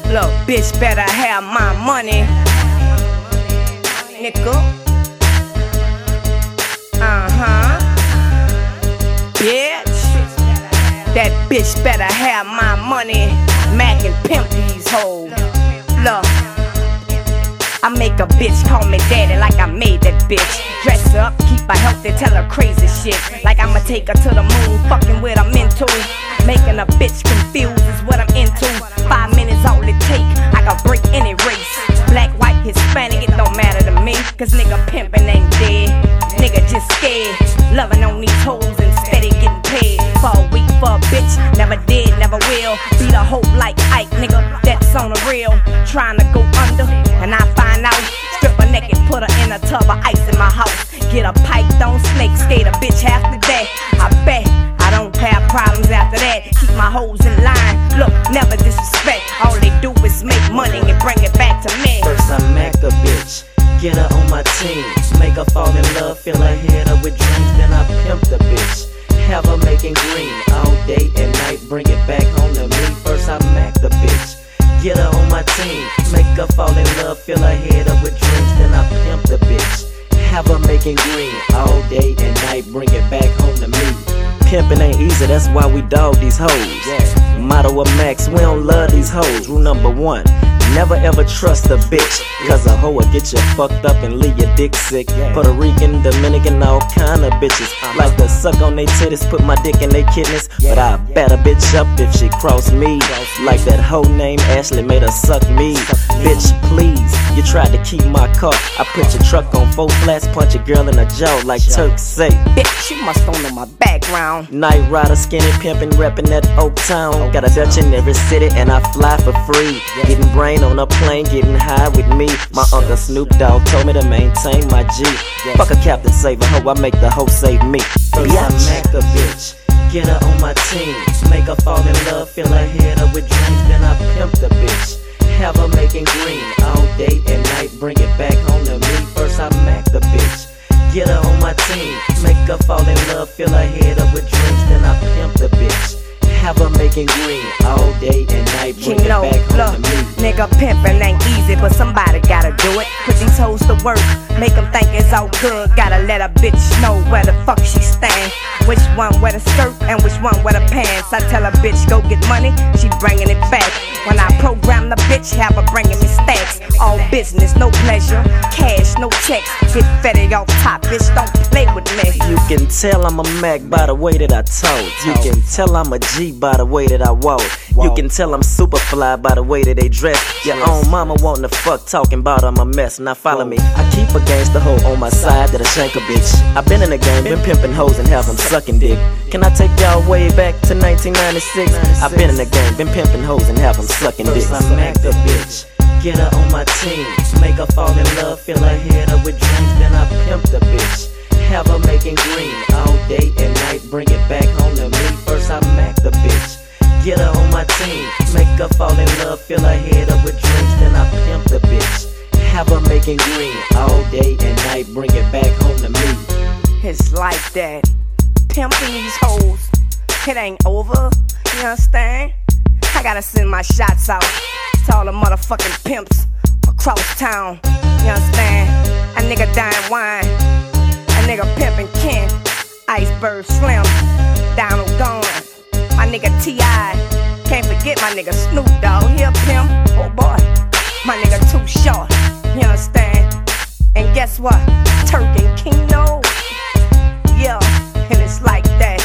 Look, bitch better have my money, nigga. Bitch. That bitch better have my money. Mac and pimp these hoes. Look, I make a bitch call me daddy like I made that bitch. Dress her up, keep her healthy, tell her crazy shit. Like I'ma take her to the moon, fucking what I'm into. Making a bitch confused is what I'm into. 5 minutes all it take, I can break any race. Black, white, Hispanic, it don't matter to me. Cause nigga pimpin' ain't dead, nigga just scared. Loving on these hoes and steady getting paid. For a week for a bitch, never did, never will. Beat a hoe like Ike, nigga, that's on the real. Trying to go under, and I find out. Strip her naked, put her in a tub of ice in my house. Get a pipe, don't snake skate a bitch half the day. I bet I don't have problems after that. Keep my hoes in line, look, never disrespect. All they do is make money and bring it back to me. First I mac a bitch, get her on my team. Make her fall in love, fill her head up with dreams. Then I pimp the bitch, have her making green all day and night, bring it back home to me. First I mac the bitch, get her on my team. Make her fall in love, fill her head up with dreams. Then I pimp the bitch, have her making green all day and night, bring it back home to me. Pimpin' ain't easy, that's why we dog these hoes. Motto of Max, we don't love these hoes. Rule number 1, never ever trust a bitch, cause a hoe will get you fucked up and leave your dick sick. Puerto Rican, Dominican, all kind of bitches like to suck on they titties, put my dick in they kidneys. But I bat a bitch up if she cross me. Like that hoe named Ashley made her suck me. Bitch, please, you tried to keep my car. I put your truck on 4 flats, punch a girl in the jaw like Turk say. Bitch, you must don't know my background. Night rider, skinny pimpin', reppin' that Oak Town. Got a Dutch in every city and I fly for free. Getting brain on a plane, getting high with me. My uncle Snoop Dogg told me to maintain my G. Fuck a captain, save a hoe, I make the hoe save me. First I mac a bitch, get her on my team. Make her fall in love, fill her head up with dreams. Then I pimp the bitch, have her making green all day and night, bring it back home to me. First I mac the bitch, get her on my team. Make her fall in love, fill her head up with dreams. Then I pimp the bitch, have her making green all day and night, bring it back home to me. Nigga pimpin' ain't easy, but somebody gotta do it. Put these hoes to work, make them think it's all good. Gotta let a bitch know where the fuck she stand. Which one wear the skirt and which one wear the pants. I tell a bitch go get money, she bringing it back. When I program the bitch, have her bringing me stacks. All business, no pleasure, cash, no checks. Get fetty off top, bitch, don't play with me. You can tell I'm a Mac by the way that I talk. You can tell I'm a G by the way that I walk. You can tell I'm super fly by the way that they dress. Your own mama wantin' to fuck, talking about I'm a mess. Now follow me, I keep a gangster hoe on my side that'll shank a bitch. I been in the game, been pimpin' hoes and have them sucking dick. Can I take y'all way back to 1996? I been in the game, been pimpin' hoes and have them sucking dick. First I mac the bitch, get her on my team. Make her fall in love, fill her head up with dreams. Then I pimp the bitch, have her making green all day and night, bring it back home to me. First I mac the bitch, get her on my team. Make her fall in love, fill her head up with dreams. Then I pimp the bitch, have her making green all day and night, bring it back home to me. It's like that, pimping these hoes, it ain't over, you understand? I gotta send my shots out to all the motherfucking pimps across town, you understand? A nigga dying wine, a nigga pimpin' Ken, Iceberg Slim, Donald Gone, my nigga T.I. Can't forget my nigga Snoop Dogg, he a pimp, oh boy. My nigga Too Short, you understand? And guess what? Turk and Kino, yeah, and it's like that.